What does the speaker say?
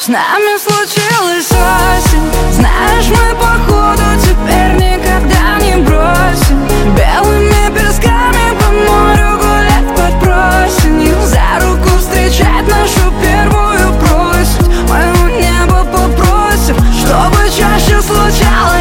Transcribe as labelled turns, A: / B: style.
A: С нами случилась осень. Знаешь, мы походу теперь никогда не бросим. Белыми песками по морю гулять под просенью, за руку встречать нашу первую просить. Моего неба попросим, чтобы чаще случалось.